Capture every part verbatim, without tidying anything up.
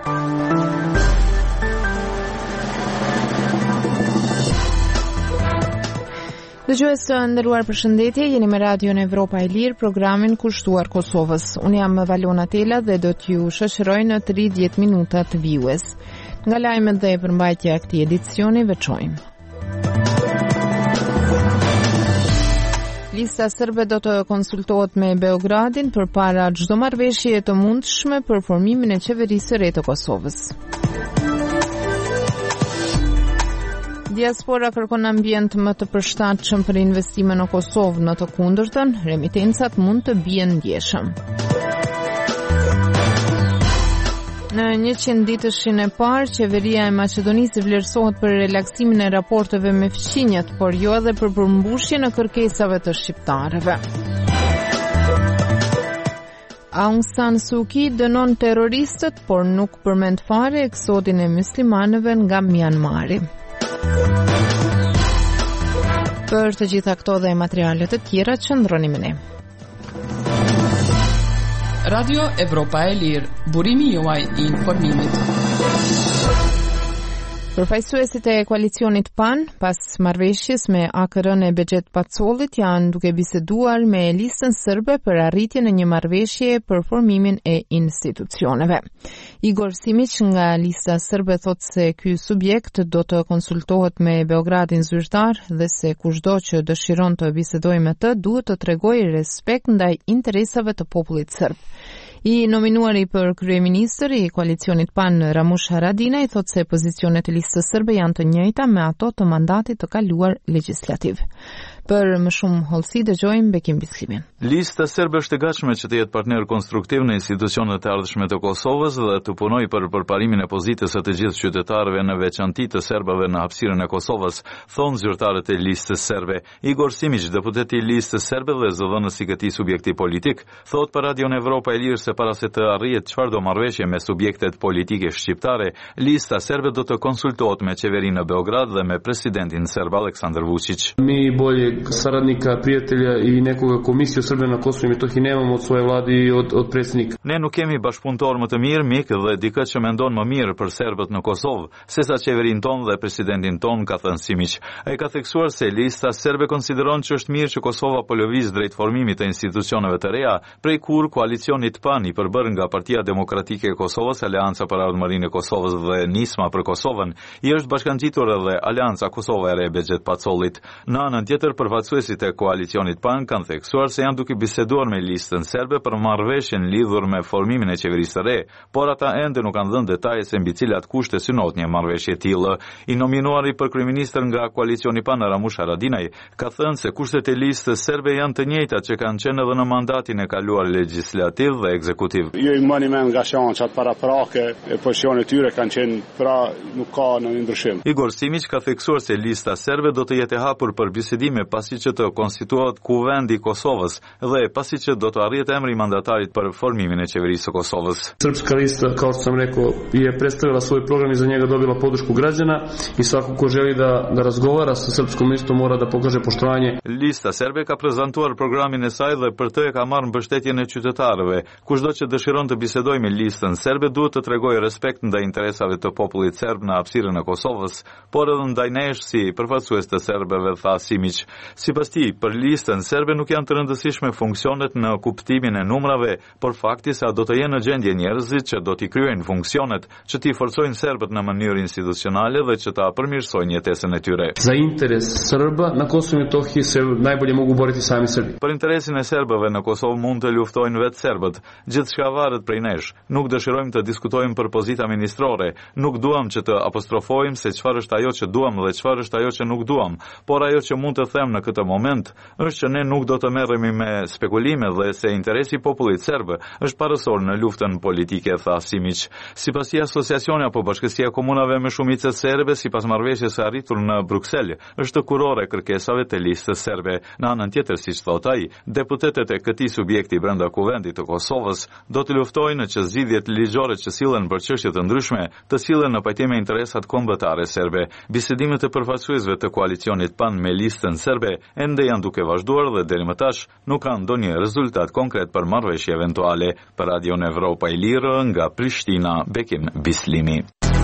Dëgjues të nderuar, përshëndetje, jeni me Radion Evropa e Lirë, programin kushtuar Kosovës. Unë jam Valona Tela dhe do t'ju shoqëroj në tridhjetë minuta të vijues. Nga lajmet dhe përmbajtja e këtij edicioni veçojmë. Lista serbe do të konsultohet me Beogradin përpara çdo marrëveshje të mundshme për formimin e qeverisë së re të Kosovës. Diaspora kërkon ambient më të përshtatshëm për investime në Kosovë, në të kundërtën, remitencat mund të bien ndjeshëm. Në njëqind ditëshin e parë, qeveria e Maqedonisë vlerësohet për relaksimin e raporteve me fqinjet, por jo edhe për përmbushjen e kërkesave të shqiptarëve. Aung San Suu Kyi dënon terroristët, por nuk përmend fare eksodin e muslimanëve nga Myanmari. Për të gjitha këto dhe materialet të tjera, qëndroni me ne. Radio Evropa e Lirë, burimi juaj i informimit. Përfaqësuesit e koalicionit P A N, pas marrëveshjes me A K R-n e Bexhet Pacollit, janë duke biseduar me listën serbe për arritjen e një marrëveshje për formimin e institucioneve. Igor Simic nga lista serbe thot se ky subjekt do të konsultohet me Beogradin zyrtar dhe se kushdo që dëshiron të bisedojë me të duhet të tregojë respekt ndaj interesave të popullit serb. I nominuari për kryeministër i koalicionit P A N, Ramush Haradinaj, thot se pozicionet e listës serbe janë të njëjta me ato të mandatit të kaluar legjislativ. Për më shumë hollësi dëgjojmë Bekim Bisklimin. Lista serbe është e gatshme që të jetë partner konstruktiv në institucionet e ardhshme të Kosovës dhe të punojë për përparimin e pozitës së të gjithë qytetarëve, në veçanti të serbëve në hapësirën e Kosovës, thonë zyrtarët e listës serbe. Igor Simic, deputeti i listës serbe dhe zëdhënës i këtij subjekti politik, thot për Radion Evropa e Lirë se para se të arrihet çfarëdo marrëveshje me subjektet politike shqiptare, lista serbe do të konsultohet me qeverinë në Beograd dhe me presidentin serb Aleksandar Vučić. Mi bolje saradnika, prijatelja i nekoga komisije Srbije na Kosovu i Metohiji nemamo od svoje vlade i od, od predsjednika. Ne nuk kemi bashkëpunëtor më të mirë, mik dhe dikë që mendon më mirë për serbët në Kosovë, sesa qeverinë tonë dhe presidentin tonë, ka thënë Simic. Ai ka theksuar se lista serbe konsideron që është mirë që Kosova po lëviz drejt formimit të institucioneve të reja, prej kur koalicionit P A N i përbërë nga Partia Demokratike e Kosovës, Aleanca për Ardhmërinë e Kosovës dhe Nisma për Kosovën, i është bashkangjitur edhe Aleanca Kosova e Re Bexhet Pacollit. Në anën tjetër, përfaqësuesit e koalicionit P A N kanë theksuar se janë duke biseduar me listën serbe për marrëveshjen lidhur me formimin e qeverisë së re, por ata ende nuk kanë dhënë detaje se mbi cilat kushte synohet një marrëveshje e tillë. I nominuari për kryeministër nga koalicioni P A N, Ramush Haradinaj, ka thënë se kushtet e listës serbe janë të njëjta që kanë qenë edhe në mandatin e kaluar legjislativ dhe ekzekutiv. Jo i mëni men nga shançat paraprake e pozicionet e tyre kanë qenë pra nuk ka ndonjë ndryshim. Igor Simic ka theksuar se lista serbe do të jetë e hapur për bisedime pasi që të konstituohet kuvendi i Kosovës dhe pasi që do të arrihet emri i mandatarit për formimin e qeverisë së Kosovës. Srpska lista, kao što sam rekao, je predstavila svoj program i za njega dobila podršku građana i svako ko želi da, da razgovara sa srpskom listom mora da pokaže poštovanje. Lista serbe ka prezantuar programin e saj dhe për të e ka marrë mbështetjen e qytetarëve. Kushdo që dëshiron të bisedojë me listën serbe duhet të tregojë respekt ndaj interesave të popullit serb në hapësirën e Kosovës, por edhe ndaj nesh si përfaqësues të serbëve, tha Simic. Sipas tij, për listën serbe nuk janë të rëndësishme funksionet në kuptimin e numrave, por fakti se do të jenë në gjendje njerëzit që do t'i kryejnë funksionet, që t'i forcojnë serbët në mënyrë institucionale dhe që ta përmirësojnë jetesën e tyre. Za interes Srba na Kosovu i Metohiji se najbolje mogu boriti sami Srbi. Për interesin e serbëve në Kosovë mund të luftojnë vetë serbët. Gjithçka varet prej nesh. Nuk dëshirojmë të diskutojmë për pozita ministrore, nuk duam që të apostrofojmë se çfarë është ajo që duam dhe çfarë është ajo që nuk duam, por ajo që mund të them në këtë moment është që ne nuk do të merremi me spekulime dhe se interesi i popullit serb është parësor në luftën politike, tha Simic. Sipas asociacioni apo bashkësia e komunave me shumicë serbe, sipas marrëveshjes së arritur në Bruksel, është kurore kërkesave të listës serbe. Në anën tjetër, siç thot ai, deputetët e këtij subjekti brenda kuvendit të Kosovës do të luftojnë që zgjidhjet ligjore që sillen për çështje të ndryshme të sillen në pajtim me interesat kombëtare serbe. Bisedimet e përfaqësuesve të koalicionit P A N me listën serbe serbe ende janë duke vazhduar dhe deri më tash nuk kanë ndonjë rezultat konkret për marrëveshje eventuale. Për Radion Evropa e Lirë nga Prishtina, Bekim Bislimi.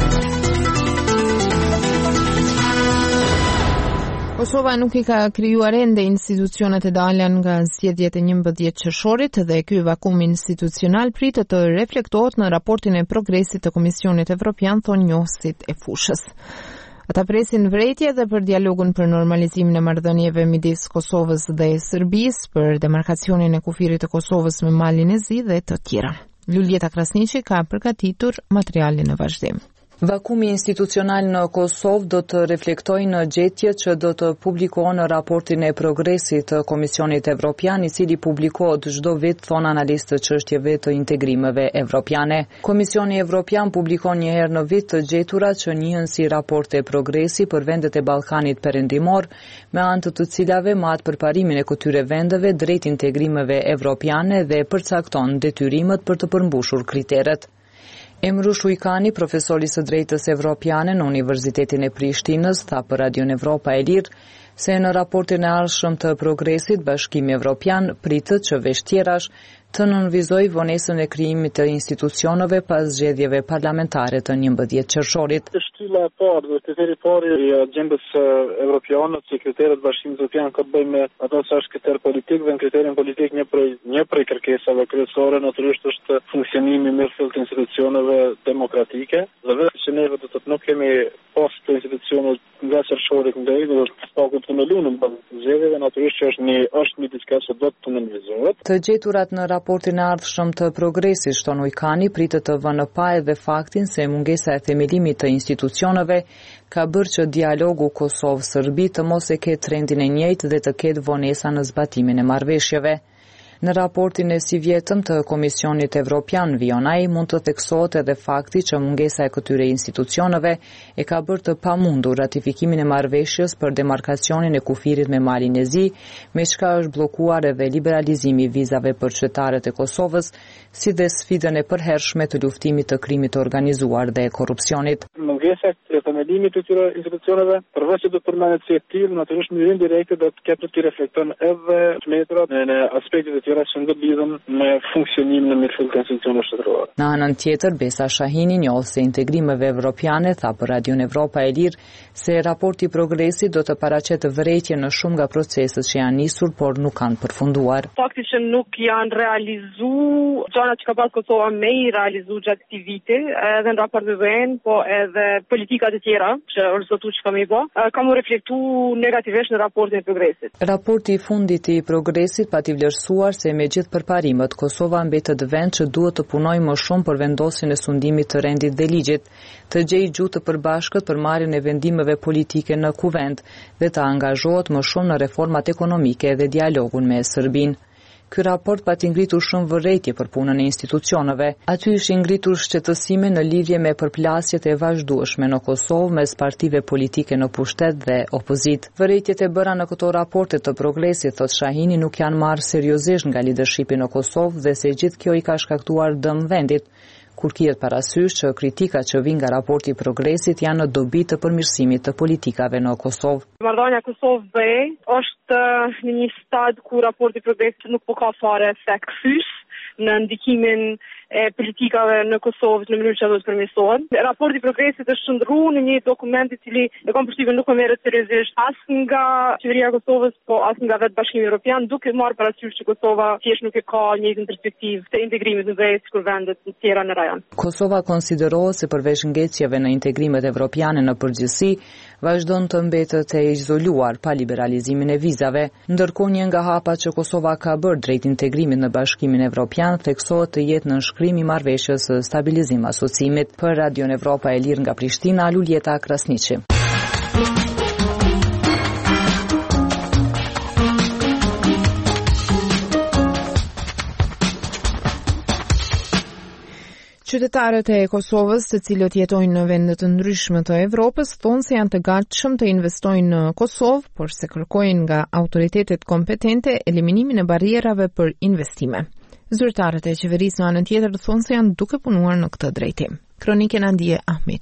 Kosova nuk i ka krijuar ende institucionet e dalja nga zgjedhjet e njëmbëdhjetë qershorit dhe ky vakum institucional pritet të reflektohet në raportin e progresit të Komisionit Evropian, thonë njohësit e fushës. Ata presin vërejtje dhe për dialogun për normalizimin e marrëdhënieve midis Kosovës dhe Serbisë, për demarkacionin e kufirit të Kosovës me Malin e Zi dhe të tjera. Luljeta Krasniqi ka përgatitur materialin në vazhdim. Vakumi institucional në Kosovë do të reflektojë në gjetjet që do të publikohen në raportin e progresit të Komisionit Evropian, i cili publikohet çdo vit, thon analistët çështjeve të integrimeve evropiane. Komisioni Evropian publikon një herë në vit të gjeturat që njihen si raporte progresi për vendet e Ballkanit Perëndimor, me anë të të cilave matë përparimin e këtyre vendeve drejt integrimeve evropiane dhe përcakton detyrimet për të përmbushur kriteret. Emru Shujkani, profesori së drejtës evropiane në Universitetin e Prishtinës, tha për Radion Evropa e Lirë se në raportin e ardhshëm të progresit Bashkimi Evropian pritet që vështjerash të nënvizoj vonesën e krijimit të institucioneve pas zgjedhjeve parlamentare të njëmbëdhjetë qershorit. Shtylla e parë dhe kriteri i parë i agjendës evropiane, si kriteret Bashkimit Evropian ka të bëjë me ato që është kriter politik dhe në kriterin politik një prej një prej kërkesave kryesore natyrisht është funksionimi mirëfillt të institucioneve demokratike. Dhe vetë që neve do të nuk kemi pas të institucionet nga qershorit ndaj do të paku të melunën pas zgjedhjeve, natyrisht që është një është një diçka që do të nënvizohet. Të gjeturat në raportin e ardhshëm të progresit, shton Ujkani, pritet të vënë pa edhe faktin se mungesa e themelimit të institucioneve ka bërë që dialogu Kosovë-Serbi të mos e ketë trendin e njëjtë dhe të ketë vonesa në zbatimin e marrëveshjeve. Në raportin e si vjetëm të Komisionit Evropian Vionaj mund të theksohet edhe fakti që mungesa e këtyre institucioneve e ka bërë të pamundur ratifikimin e marrëveshjes për demarkacionin e kufirit me Malin e Zi, me çka është bllokuar edhe liberalizimi i vizave për qytetarët e Kosovës, si dhe sfidën e përhershme të luftimit të krimit të organizuar dhe korrupsionit. Mungesa e themelimit të këtyre institucioneve, përveç se do të përmendet si e tillë, natyrisht në mënyrë direkte do të ketë të reflekton edhe metrat në aspektet e tjera që lidhen me funksionimin e mirëfillt të institucioneve shtetërore. Në anën tjetër, Besa Shahini, njohëse integrimeve evropiane, tha për Radion Evropa e Lirë se raporti progresit do të paraqetë vërejtje në shumë nga proceset që janë nisur, por nuk kanë përfunduar. Fakti që nuk janë realizuar gjërat që ka pas Kosova me i realizu gjatë këtij viti, edhe në raport V V N, po edhe politikat e tjera që ose që kam i bë, kam u reflektu negativisht në raportin e progresit. Raporti i fundit i progresit pati vlerësuar se me gjithë përparimet, Kosova mbetet vend që duhet të punojë më shumë për vendosjen e sundimit të rendit dhe ligjit, të gjejë gjuhë të përbashkët për marrjen e vendimeve politike në kuvend dhe të angazhohet më shumë në reformat ekonomike dhe dialogun me Serbinë. Ky raport pati ngritur shumë vërejtje për punën e institucioneve. Aty ishin ngritur shqetësime në lidhje me përplasjet e vazhdueshme në Kosovë mes partive politike në pushtet dhe opozit. Vërejtjet e bëra në këto raporte të progresit, thot Shahini, nuk janë marrë seriozisht nga leadershipi në Kosovë dhe se gjithë kjo i ka shkaktuar dëm vendit, kur kihet parasysh që kritikat që vijnë nga raporti i progresit janë në dobi të përmirësimit të politikave në Kosovë. Marrëdhënia Kosovë-B është në një stad ku raporti i progresit nuk po ka fare efekt fysh në ndikimin e politikave në Kosovë në mënyrë që do të përmirësohen. Raporti i progresit është shndruar në një dokument i cili e kam përshtypjen nuk merret seriozisht as nga qeveria e Kosovës, po as nga vetë Bashkimi Evropian, duke marrë parasysh që Kosova thjesht nuk e ka një perspektivë të integrimit në vetë sikur vendet të tjera në rajon. Kosova konsiderohet se përveç ngecjeve në integrimet evropiane në përgjithësi, vazhdon të mbetet e izoluar pa liberalizimin e vizave, ndërkohë një nga hapat që Kosova ka bërë drejt integrimit në Bashkimin Evropian theksohet të jetë në shkrim i marrëveshjes së stabilizim asociimit. Për Radion Evropa e Lirë nga Prishtina, Luljeta Krasniqi. Qytetarët e Kosovës, të cilët jetojnë në vende të ndryshme të Evropës, thonë se janë të gatshëm të investojnë në Kosovë, por se kërkojnë nga autoritetet kompetente eliminimin e barrierave për investime. Zyrtarët e qeverisë në anën tjetër thonë se janë duke punuar në këtë drejtim. Kronikën Andie Ahmetit.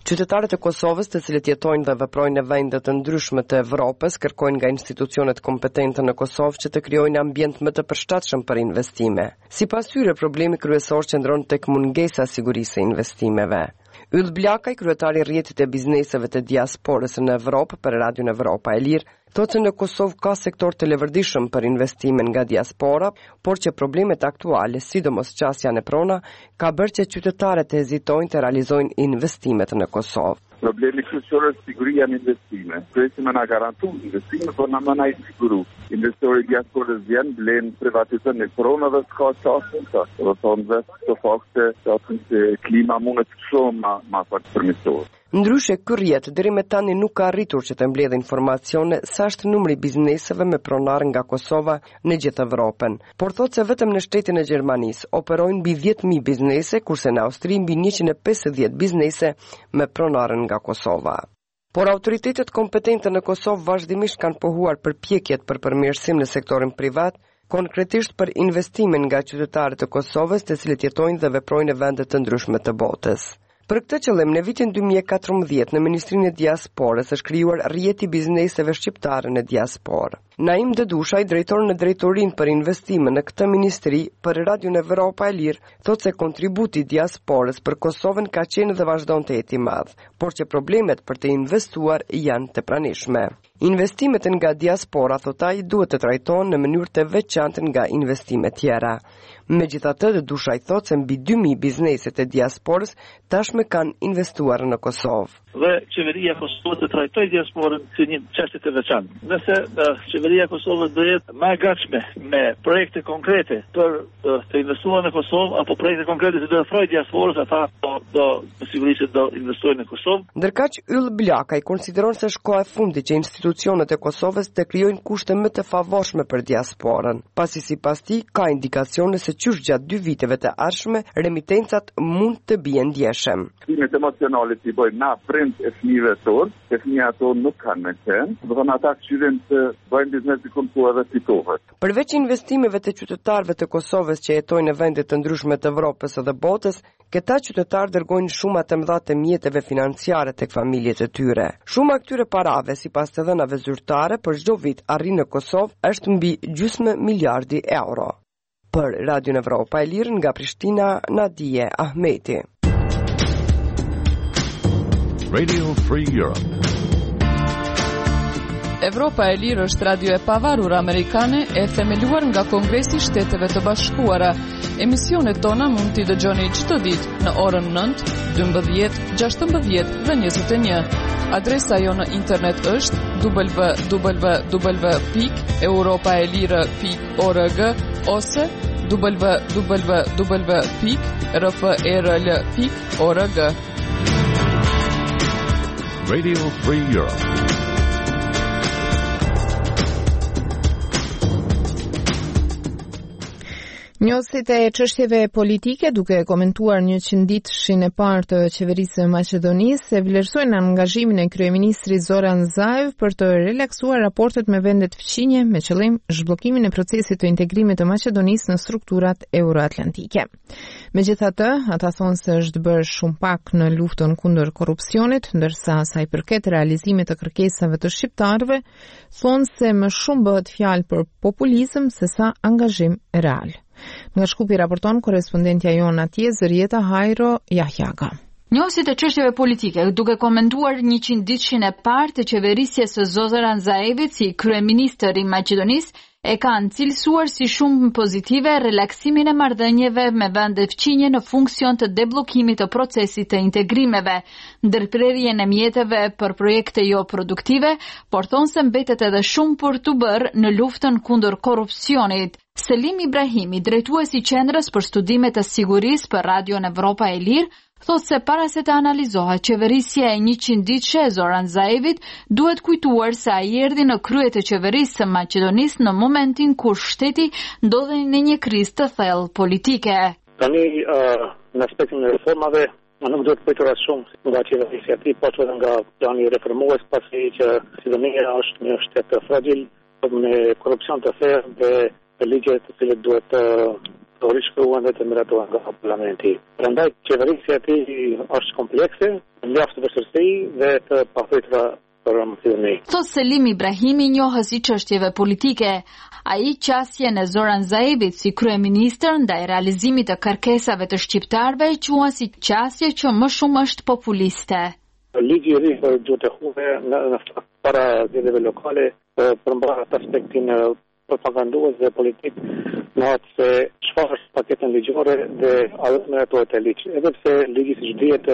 Qytetarët e Kosovës, të cilët jetojnë dhe veprojnë në vende të ndryshme të Evropës, kërkojnë nga institucionet kompetente në Kosovë që të krijojnë ambient më të përshtatshëm për investime. Sipas tyre, problemi kryesor qëndron tek mungesa e sigurisë së investimeve. Yll Blakaj, kryetari i rrjetit e bizneseve të diasporës në Evropë për Radion Evropa e Lirë, thotë se në Kosovë ka sektor të levërdishëm për investimen nga diaspora, por që problemet aktuale, sidomos qasja në prona, ka bërë që qytetarët të hezitojnë të realizojnë investimet në Kosovë. Problemi kryesor është siguria në investime. Kryesim na garantu investime, por na më na i siguru. Investori diasporës vjen, blen, privatizën në prona dhe s'ka qasën, të do thonë dhe të fakte, të klima mundet shumë ma, ma pak përmisor. Ndryshe, ky rrjet deri me tani nuk ka arritur që të mbledhë informacione sa është numri bizneseve me pronar nga Kosova në gjithë Evropën. Por thotë se vetëm në shtetin e Gjermanisë operojnë mbi dhjetë mijë biznese, kurse në Austri mbi njëqind e pesëdhjetë biznese me pronarën nga Kosova. Por autoritetet kompetente në Kosovë vazhdimisht kanë pohuar përpjekjet për përmirësim në sektorin privat, konkretisht për investimin nga qytetarët e Kosovës, të cilët jetojnë dhe veprojnë në vende të ndryshme të botës. Për këtë qëllim, në vitin dy mijë e katërmbëdhjetë në Ministrinë e Diasporës është krijuar rrjeti bizneseve shqiptare në diasporë. Naim Dedushaj, drejtor në drejtorinë për investime në këtë ministri, për Radion Evropa e Lirë, thotë se kontributi i diasporës për Kosovën ka qenë dhe vazhdon të jetë i madh, por që problemet për të investuar janë të pranishme. Investimet nga diaspora, thotë ai, duhet të trajtohen në mënyrë të veçantë nga investime tjera. Megjithatë, Dedushaj thotë se mbi dy mijë bizneset e diasporës tashmë kanë investuar në Kosovë. Dhe qeveria e Kosovës të trajtojë diasporën si një çështje të veçantë. Nëse uh, qeveria e Kosovës do jetë më e gatshme me projekte konkrete për uh, të investuar në Kosovë apo projekte konkrete që do ofrojë diasporës, ata do, do me siguri se do investojnë në Kosovë. Ndërkaq Yll Blakaj konsideron se është koha e fundit që institucionet e Kosovës të krijojnë kushte më të favorshme për diasporën, pasi sipas tij ka indikacione se qysh gjatë dy viteve të ardhshme remitencat mund të bien ndjeshëm. Stimet emocionale që i bëjnë na e fëmijëve tonë, e fëmija tonë nuk kanë me qenë, do thonë ata këshirin të bëjnë biznes i kontua dhe fitohet. Përveç investimeve të qytetarëve të Kosovës që jetojnë në vende të ndryshme të Evropës dhe botës, këta qytetarë dërgojnë shuma të mëdha të mjeteve financiare tek familjet e tyre. Shuma këtyre parave, sipas të dhënave zyrtare, për çdo vit arrin në Kosovë është mbi gjysmë miliardi euro. Për Radion Evropa e Lirë nga Prishtina, Nadije Ahmeti. Radio Free Europe. Evropa e Lirë është radio e pavarur amerikane e themeluar nga Kongresi i Shteteve të Bashkuara. Emisionet tona mund t'i dëgjoni çdo ditë në orën nëntë, dymbëdhjetë, gjashtëmbëdhjetë dhe njëzet e një. Adresa jo në internet është w w w pikë europaelire pikë org ose w w w pikë r f e r l pikë org. Radio Free Europe. Njohësit e çështjeve politike, duke komentuar njëqind ditëshin e parë të qeverisë së Maqedonisë, e vlerësojnë angazhimin e kryeministrit Zoran Zaev për të relaksuar raportet me vendet fqinje me qëllim zhbllokimin e procesit të integrimit të Maqedonisë në strukturat euroatlantike. Megjithatë, ata thonë se është bërë shumë pak në luftën kundër korrupsionit, ndërsa sa i përket realizimit të kërkesave të shqiptarëve, thonë se më shumë bëhet fjalë për populizëm se sa angazhim real. Nga Shkupi raporton korespondentja jonë atje, Zërieta Hajro Jahjaga. Njohësit e çështjeve politike, duke komentuar njëqind ditëshin e parë të qeverisjes së Zoran Zaevit si kryeministër i Maqedonisë, e kanë cilësuar si shumë pozitive relaksimin e marrëdhënieve me vendet fqinje në funksion të deblokimit të procesit të integrimeve, ndërprerjen e mjeteve për projekte jo produktive, por thonë se mbetet edhe shumë për të bërë në luftën kundër korrupsionit. Selim Ibrahimi, drejtuesi i Qendrës për Studime të Sigurisë për Radion Evropa e Lirë, thotë se para se të analizohet qeverisja e njëqind ditëshe e Zoran Zaevit, duhet kujtuar se ai erdhi në krye të qeverisë së Maqedonisë në momentin kur shteti ndodhej në një krizë të thellë politike. Tani uh, në aspektin e reformave nuk duhet pëjtur as shumë nga qeverisja e tij, por edhe nga plani reformues, pasi që Sidonia është një shtet të fragil me korrupsion të thellë dhe të ligje të cilët duhet të të rishkruan dhe të miratuan nga parlamenti. Prandaj qeverisja e tij është komplekse, mjaft vështirësi dhe të papritura për Maqedoni. Thot Selim Ibrahimi, njohës i çështjeve politike. Ai qasjen e Zoran Zaevit si kryeministër ndaj realizimit të kërkesave të shqiptarëve e quan si qasje që më shumë është populiste. Ligji i ri për gjuhët e hume në, në para zgjedhjeve lokale përmban atë aspektin propagandues dhe politik në atë se çfarë është paketën ligjore dhe a do të merretohet e ligj. Edhe pse ligji siç dihet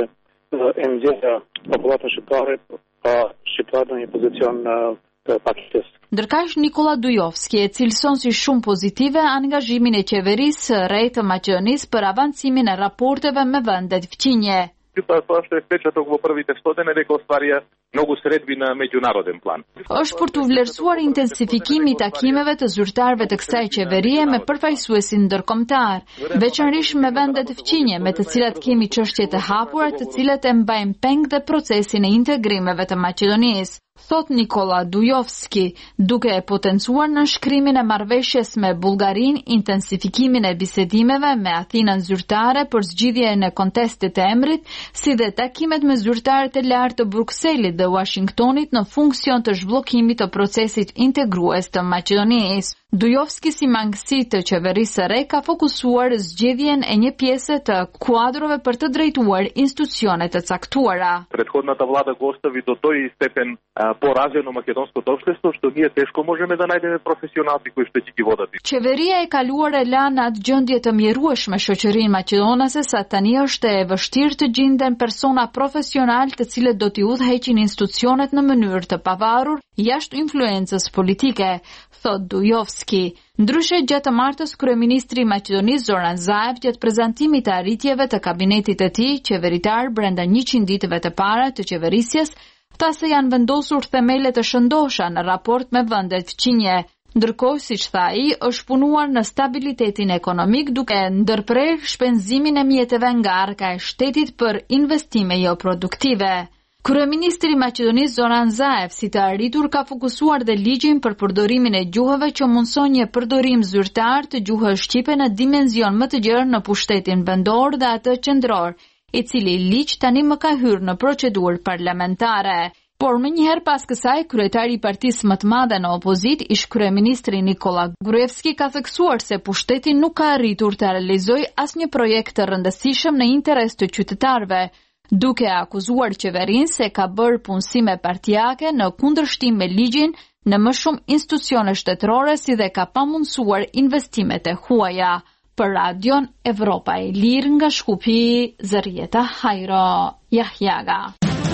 e nxjerrë popullatën shqiptare pa shqiptarët në një pozicion të paketës. Ndërkaq Nikola Dujovski e cilëson si shumë pozitive angazhimin e qeverisë rreth të Maqedonisë për avancimin e raporteve me vendet fqinje. To është efekt tog prvite stotine rekao stvarja mnogo sredbi në međunarodni plan. Është për të vlerësuar intensifikimi i takimeve të zyrtarëve të kësaj qeverie me përfaqësuesin ndërkombëtar, veçanërisht me vendet fqinje me të cilat kemi çështje të hapura, të cilat e mbajnë peng dhe procesin e integrimeve të Maqedonisë. Thot Nikola Dujovski, duke e potencuar në shkrimin e marrëveshjes me Bullgarinë, intensifikimin e bisedimeve me Athinën zyrtare për zgjidhjen e kontestit të emrit, si dhe takimet me zyrtarët e lartë të Brukselit dhe Washingtonit në funksion të zhbllokimit të procesit integrues të Maqedonisë. Dujovski si mangësi të qeverisë së re ka fokusuar zgjedhjen e një pjese të kuadrove për të drejtuar institucione të caktuara. Prethodната влада Гостави до той степен поразено македонското општество што ние тешко можеме да најдеме професионалци кои што ќе ги водат. Qeveria e kaluar e la në atë gjendje të mjerueshme shoqërinë maqedonase sa tani është e vështirë të gjenden persona profesional të cilët do t'i udhëheqin institucionet në mënyrë të pavarur jashtë influencës politike, thot Dujovski. Ndryshe gjatë të martës, kryeministri i Maqedonisë Zoran Zaev gjatë prezantimit të arritjeve të kabinetit të tij qeveritar brenda njëqind ditëve të para të qeverisjes, tha se janë vendosur themele të shëndosha në raport me vendet fqinje. Ndërkohë, siç tha ai, është punuar në stabilitetin ekonomik duke ndërprerë shpenzimin e mjeteve nga arka e shtetit për investime jo produktive. Kryeministri i Maqedonisë Zoran Zaev, si të arritur, ka fokusuar dhe ligjin për përdorimin e gjuhëve që mundson një përdorim zyrtar të gjuhës shqipe në dimension më të gjerë në pushtetin vendor dhe atë qendror, i cili ligj tani më ka hyrë në procedurë parlamentare. Por më njëherë pas kësaj, kryetari i partisë më të madhe në opozit, ish kryeministri Nikola Gruevski, ka theksuar se pushteti nuk ka arritur të realizojë asnjë projekt të rëndësishëm në interes të qytetarëve, duke akuzuar qeverinë se ka bërë punësime partijake në kundërshtim me ligjin në më shumë institucione shtetërore si dhe ka pamundsuar investimet e huaja. Për Radion Evropa e Lirë nga Shkupi, Zërieta Hajro Jahjaga.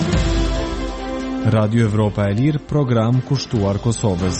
Radio Evropa e Lirë, program kushtuar Kosovës.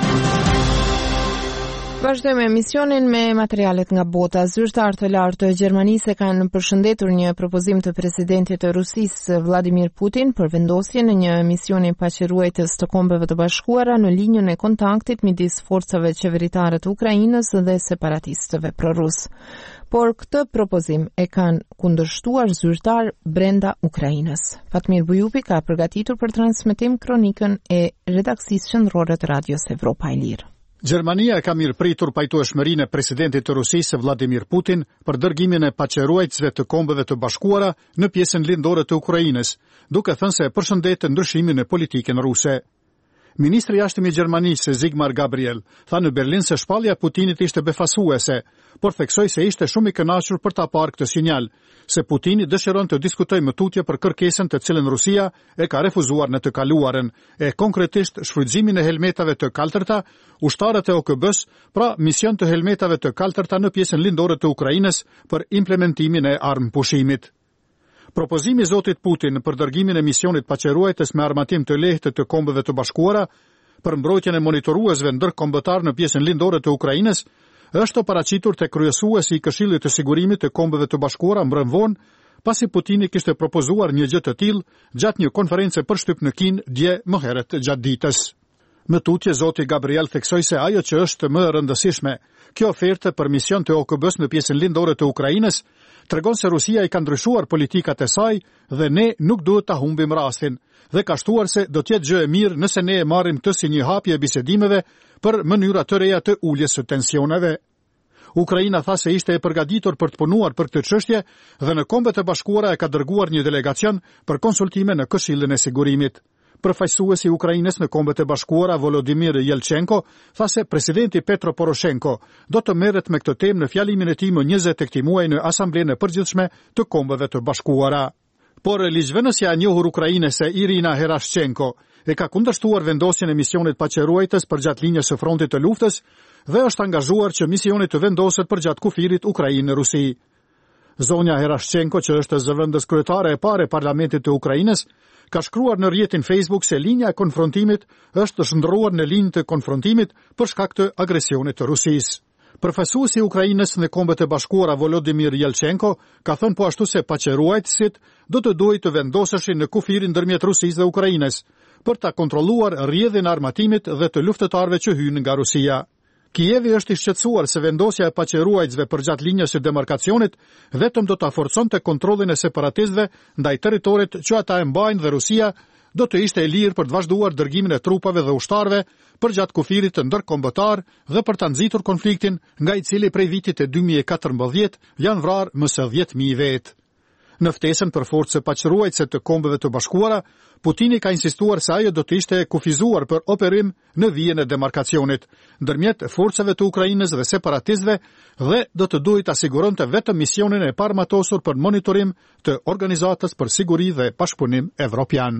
Vazhdojmë emisionin me materialet nga bota. Zyrtarë të lartë të Gjermanisë kanë përshëndetur një propozim të presidentit të Rusisë Vladimir Putin për vendosjen në një misioni paqëruajtës të Kombeve të Bashkuara në linjën e kontaktit midis forcave qeveritare të Ukrainës dhe separatistëve prorus. Por këtë propozim e kanë kundërshtuar zyrtar brenda Ukrainës. Fatmir Bujupi ka përgatitur për transmetim kronikën e redaksisë qendrore të Radios Evropa e Lirë. Gjermania ka mirëpritur pajtueshmërinë e presidentit të Rusisë Vladimir Putin për dërgimin e paqëruajtësve të Kombeve të Bashkuara në pjesën lindore të Ukrainës, duke thënë se përshëndet ndryshimin e politikën ruse. Ministri i jashtëm i Gjermanisë Sigmar Gabriel tha në Berlin se shpallja e Putinit ishte befasuese, por theksoi se ishte shumë i kënaqur për ta parë këtë sinjal, se Putini dëshiron të diskutojë më tutje për kërkesën të cilën Rusia e ka refuzuar në të kaluarën, e konkretisht shfrytëzimin e helmetave të kaltërta, ushtarët e O K B-s, pra mision të helmetave të kaltërta në pjesën lindore të Ukrainës për implementimin e armëpushimit. Propozimi i zotit Putin për dërgimin e misionit paqëruajtës me armatim të lehtë të Kombeve të Bashkuara për mbrojtjen e monitoruesve ndërkombëtar në pjesën lindore të Ukrainës është paraqitur te kryesuesi i Këshillit të Sigurimit të Kombeve të Bashkuara mbrëm vonë, pasi Putini kishte propozuar një gjë të tillë gjatë një konferencë përshtyp në Kinë dje më herët gjatë ditës. Më tutje zoti Gabriel theksoi se ajo që është më e rëndësishme, kjo ofertë për mision të O K B-s në pjesën lindore të Ukrainës, tregon se Rusia i ka ndryshuar politikat e saj dhe ne nuk duhet ta humbim rastin, dhe ka shtuar se do të jetë gjë e mirë nëse ne e marrim këtë si një hapje e bisedimeve për mënyra të reja të uljes së tensioneve. Ukraina tha se ishte e përgatitur për të punuar për këtë çështje dhe në Kombet e Bashkuara e ka dërguar një delegacion për konsultime në Këshillin e Sigurimit. Përfaqësuesi i Ukrainës në Kombet e Bashkuara Volodymyr Yelchenko tha se presidenti Petro Poroshenko do të merret me këtë temë në fjalimin e tij më njëzet të këtij muaji në Asamblenë e Përgjithshme të Kombeve të Bashkuara. Por ligjvënësja e njohur ukrainese Irina Herashchenko e ka kundërshtuar vendosjen e misionit paqëruajtës përgjatë linjës së frontit të luftës dhe është angazhuar që misioni të vendoset përgjatë kufirit Ukrainë-Rusi. Zonja Herashchenko, që është zëvendës kryetare e parë e parlamentit të Ukrainës, ka shkruar në rrjetin Facebook se linja e konfrontimit është shndruar në linjë të konfrontimit për shkak të agresionit të Rusisë. Përfaqësuesi i Ukrainës në Kombet e Bashkuara Volodymyr Yelchenko ka thënë po ashtu se paqëruajtësit do të duhet të vendoseshin në kufirin ndërmjet Rusisë dhe Ukrainës për ta kontrolluar rrjedhjen e armatimit dhe të luftëtarëve që hyjnë nga Rusia. Kijevi është i shqetësuar se vendosja e paqëruajtësve përgjatë linjës së demarkacionit vetëm do ta forconte kontrollin e separatistëve ndaj territorit që ata e mbajnë dhe Rusia do të ishte e lirë për të vazhduar dërgimin e trupave dhe ushtarëve përgjatë kufirit të ndërkombëtar dhe për ta nxitur konfliktin nga i cili prej vitit e dy mijë e katërmbëdhjetë janë vrarë më së dhjetë mijë vetë. Në ftesën për forcë paqëruajtëse të Kombeve të Bashkuara, Putini ka insistuar se ajo do të ishte kufizuar për operim në vijën e demarkacionit, ndërmjet forcave të Ukrainës dhe separatistëve dhe do të duhet asiguronte vetëm misionin e parëmatosur për monitorim të Organizatës për Siguri dhe Bashkëpunim Evropian.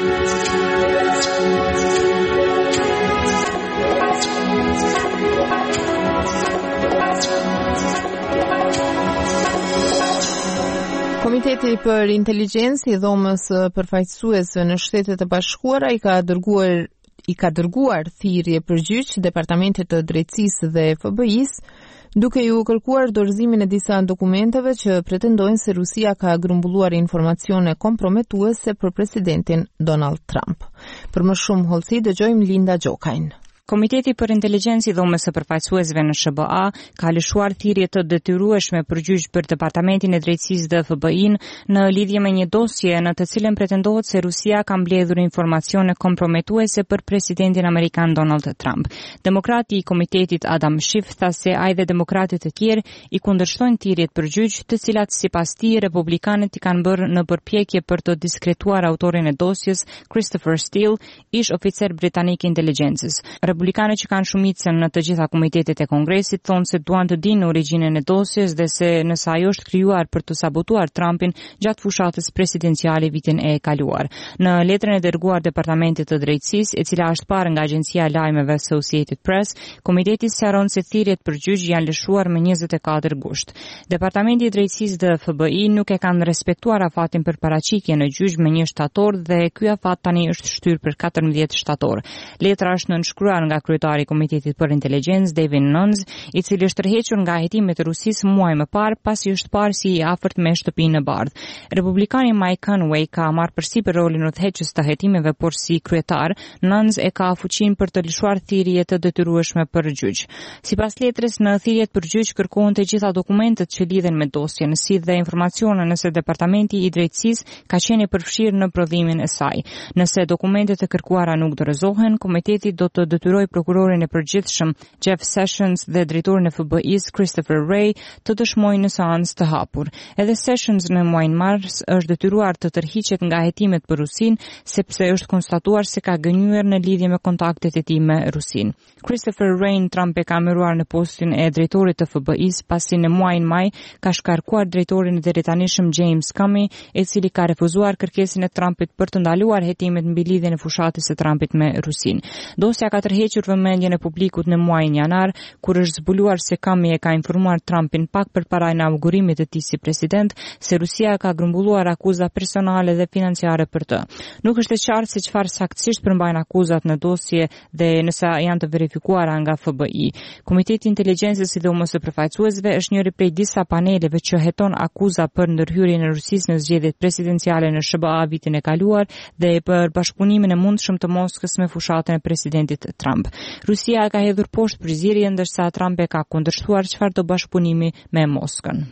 Komiteti për Inteligjencë i dhomës përfaqësuesve në Shtetet e Bashkuara i ka dërguar i ka dërguar thirrje përgjigj Departamentit të Drejtësisë dhe F B I-s, duke ju kërkuar dorëzimin e disa dokumenteve që pretendojnë se Rusia ka grumbulluar informacione komprometuese për presidentin Donald Trump. Për më shumë hollësi dëgjojmë Linda Gjokajn. Komiteti për Inteligjencë i dhomës së përfaqësuesve në S B A ka lëshuar thirrje të detyrueshme përgjigj për Departamentin e Drejtësisë dhe F B I-n në lidhje me një dosje në të cilën pretendohet se Rusia ka mbledhur informacione komprometuese për presidentin amerikan Donald Trump. Demokrati i komitetit Adam Schiff tha se ai dhe demokratët e tjerë i kundërshtojnë thirrjet përgjigj, të cilat sipas tij republikanët i kanë bërë në përpjekje për të diskretuar autorin e dosjes, Christopher Steele, ish oficer britanik i inteligjencës. Republikanët që kanë shumicën në të gjitha komitetet e Kongresit thonë se duan të dinë origjinën e dosjes dhe se nëse ajo është krijuar për të sabotuar Trumpin gjatë fushatës presidenciale vitin e kaluar. Në letrën e dërguar Departamentit të Drejtësisë, e cila është parë nga agjencia e lajmeve Associated Press, komiteti sqaron se thirrjet përgjigj janë lëshuar më njëzet e katër gusht. Departamenti i Drejtësisë dhe F B I nuk e kanë respektuar afatin për paraqitje në gjyq më një shtator dhe ky afat tani është shtyrë për katërmbëdhjetë shtator. Letra është nënshkruar nga kryetari i Komitetit për Inteligjencë David Nunes, i cili është tërhequr nga hetimet e Rusisë muaj më parë pasi është parë si i afërt me shtëpinë e bardhë. Republikani Mike Conway ka marrë përsipër rolin udhëheqës të hetimeve, por si kryetar, Nunes e ka fuqinë për të lëshuar thirrje të detyrueshme për gjyq. Sipas letrës, në thirrjet për gjyq kërkohen të gjitha dokumentet që lidhen me dosjen, si dhe informacione nëse Departamenti i Drejtësisë ka qenë i përfshirë në prodhimin e saj. Nëse dokumentet e kërkuara nuk dorëzohen, komiteti do të detyroj prokurorin e përgjithshëm Jeff Sessions dhe drejtorin e F B I-s Christopher Wray të dëshmojnë në seancë të hapur. Edhe Sessions në muajin mars është detyruar të tërhiqet nga hetimet për Rusin, sepse është konstatuar se ka gënjur në lidhje me kontaktet e tij me Rusin. Christopher Wray Trump e ka emëruar në postin e drejtorit të F B I-s pasi në muajin maj ka shkarkuar drejtorin e drejtanishëm James Comey, i cili ka refuzuar kërkesën e Trumpit për të ndaluar hetimet mbi lidhjen e fushatës së Trumpit me Rusin. Dosja ka tërhequr vëmendjen e publikut në muajin janar, kur është zbuluar se Comey e ka informuar Trumpin pak përpara inaugurimit të tij si president se Rusia ka grumbulluar akuza personale dhe financiare për të. Nuk është e qartë se çfarë saktësisht përmbajnë akuzat në dosje dhe nëse janë të verifikuara nga F B I. Komiteti i Inteligjencës i dhomës së përfaqësuesve është njëri prej disa paneleve që heton akuza për ndërhyrjen e Rusisë në zgjedhjet presidenciale në S B A vitin e kaluar dhe për bashkëpunimin e mundshëm të Moskës me fushatën e presidentit Trump. Rusia ka hedhur poshtë prizirjen, ndërsa Trump e ka kundërshtuar çfarë do bashkëpunimi me Moskën.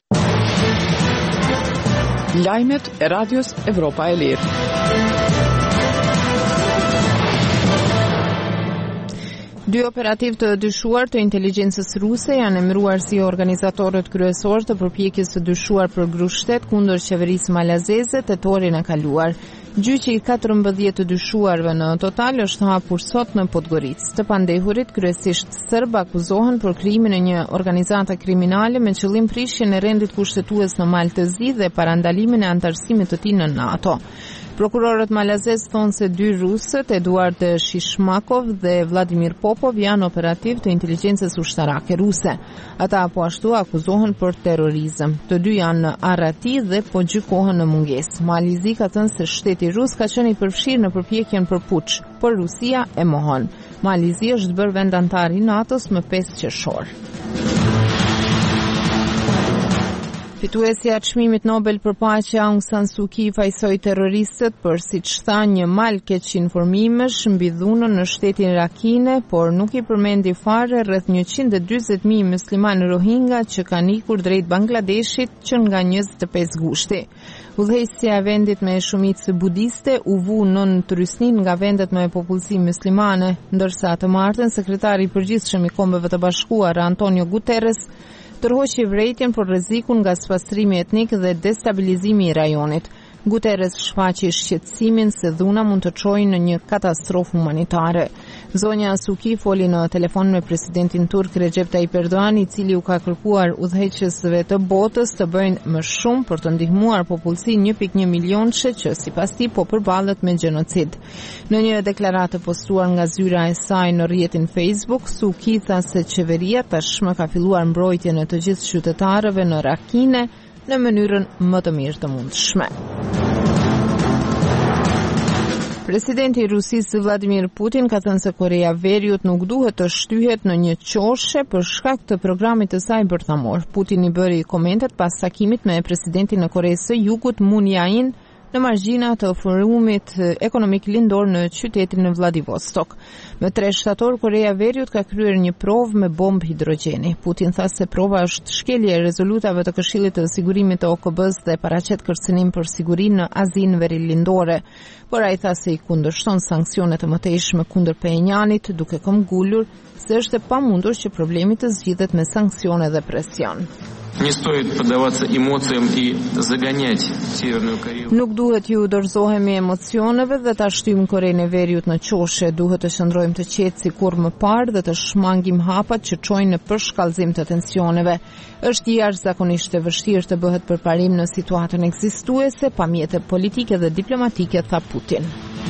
Lajmet e Radios Evropa e Lirë. Dy operativ të dyshuar të inteligjencës ruse janë emëruar si organizatorët kryesorë të përpjekjes së dyshuar për grushtet kundër qeverisë malazeze tetorin e kaluar. Gjyqi i katërmbëdhjetë të dyshuarve në total është hapur sot në Podgoricë. Të pandehurit, kryesisht serb, akuzohen për krimin e një organizate kriminale me qëllim prishjen e rendit kushtetues në Maltëzi dhe parandalimin e antarësimit të tij në NATO. Prokurorët malazez thonë se dy rusët, Eduard Shishmakov dhe Vladimir Popov, janë operativ të inteligjencës ushtarake ruse. Ata po ashtu akuzohen për terrorizëm. Të dy janë në arrati dhe po gjykohen në mungesë. Malizi ka thënë se shteti rus ka qenë i përfshirë në përpjekjen për puç, por Rusia e mohon. Malizi është bërë vend antar i NATO-s më pesë qershor. Fituesja e çmimit Nobel për paqe Aung San Suu Kyi fajsoi terroristët për, siç tha, një mal keq informimesh mbi dhunën në shtetin Rakhine, por nuk i përmendi fare rreth njëqind e dyzet mijë musliman Rohingya që kanë ikur drejt Bangladeshit që nga njëzet e pesë gushti. Udhëheqësja e vendit me shumicë budiste u vu nën turistnin nga vendet me popullsi muslimane, ndërsa të martën sekretari i përgjithshëm i Kombeve të Bashkuara Antonio Guterres tërhoqi vërejtjen për rrezikun nga spastrimi etnik dhe destabilizimi i rajonit. Guterres shfaqi shqetësimin se dhuna mund të çojë në një katastrofë humanitare. Zonja Suu Kyi foli në telefon me presidentin turk Recep Tayyip Erdogan, i cili u ka kërkuar udhëheqësve të botës të bëjnë më shumë për të ndihmuar popullsinë një pikë një milionçe që sipas tij po përballet me gjenocid. Në një deklaratë postuar nga zyra e saj në rrjetin Facebook, Suu Kyi tha se qeveria tashmë ka filluar mbrojtjen e të gjithë qytetarëve në Rakhine në mënyrën më të mirë të mundshme. Presidenti i Rusisë Vladimir Putin ka thënë se Korea Veriut nuk duhet të shtyhet në një qoshe për shkak të programit të saj bërthamor. Putin i bëri komentet pas takimit me presidentin e Koreas së Jugut Moon Jae-in në margjina të forumit ekonomik lindor në qytetin e Vladivostok. Më tre shtator, Korea Veriut ka kryer një provë me bombë hidrogjeni. Putin tha se prova është shkelje e rezolutave të Këshillit të Sigurimit të O K B-s dhe paraqet kërcënim për sigurinë në Azinë Verilindore. Por ai tha se i kundërshton sanksionet të mëtejshme kundër Pjenjanit, duke këmbgulur se është e pamundur që problemi të zgjidhet me sanksione dhe presion. Не стоит поддаваться эмоциям и загонять Северную Корею. Nuk duhet ju dorëzohemi emocioneve dhe ta shtym Korenë e Veriut në qoshe. Duhet të qëndrojmë të qetë si kurrë më parë dhe të shmangim hapat që çojnë në përshkallëzim të tensioneve. Është jashtëzakonisht e vështirë të bëhet përparim në situatën ekzistuese pa mjete politike dhe diplomatike, tha Putin.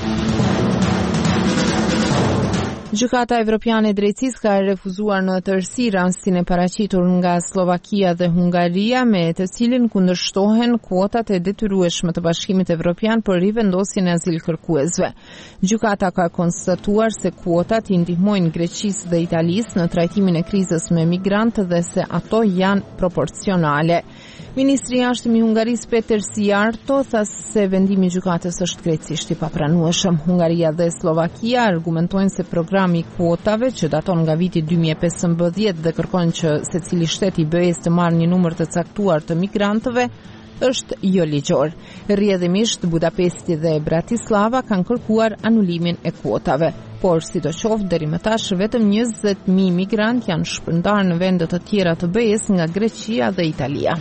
Gjykata Evropiane e Drejtësisë ka refuzuar në tërësi rastin e paraqitur nga Slovakia dhe Hungaria, me të cilin kundërshtohen kuotat e detyrueshme të Bashkimit Evropian për rivendosjen e azilkërkuesve. Gjykata ka konstatuar se kuotat i ndihmojnë Greqisë dhe Italisë në trajtimin e krizës me migrantë dhe se ato janë proporcionale. Ministri i Jashtëm i Hungarisë Peter Sijarto tha se vendimi i gjykatës është krejtësisht i papranueshëm. Hungaria dhe Slovakia argumentojnë se programi i kuotave, që daton nga viti dy mijë e pesëmbëdhjetë dhe kërkon që secili shtet i B E-s të marrë një numër të caktuar të migrantëve, është jo ligjor. Rrjedhimisht Budapesti dhe Bratislava kanë kërkuar anulimin e kuotave. Por sidoqoftë deri më tash vetëm njëzet mijë migrantë janë shpërndarë në vende të tjera të B E-s nga Greqia dhe Italia.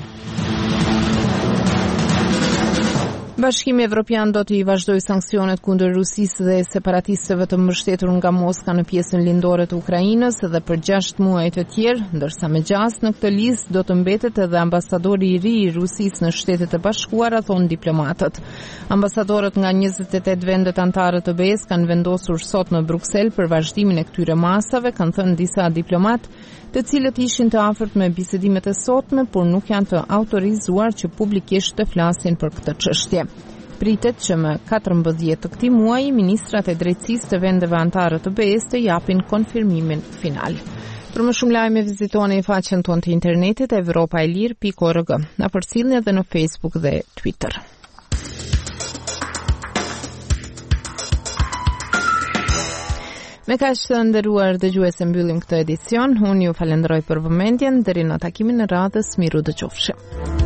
Bashkimi Evropian do të i vazhdojë sanksionet kundër Rusisë dhe separatistëve të mbështetur nga Moska në pjesën lindore të Ukrainës edhe për gjashtë muaj të tjerë, ndërsa me gjastë në këtë listë do të mbetet edhe ambasadori i ri i Rusisë në Shtetet e Bashkuara, thonë diplomatët. Ambasadorët nga njëzet e tetë vendet anëtare të B E-s kanë vendosur sot në Bruksel për vazhdimin e këtyre masave, kanë thënë disa diplomat, të cilët ishin të afërt me bisedimet e sotme, por nuk janë të autorizuar që publikisht të flasin për këtë çështje. Pritet që më katërmbëdhjetë të këtij muaji ministrat e drejtësisë të vendeve anëtare të B E-s të japin konfirmimin final. Për më shumë lajme vizitoni faqen tonë të internetit europa e lir pikë org. Na përcjellni edhe në Facebook dhe Twitter. Me kaq të nderuar dëgjues, mbyllim këtë edicion. Unë ju falenderoj për vëmendjen, deri në takimin e radhës, miru dëgjofshim.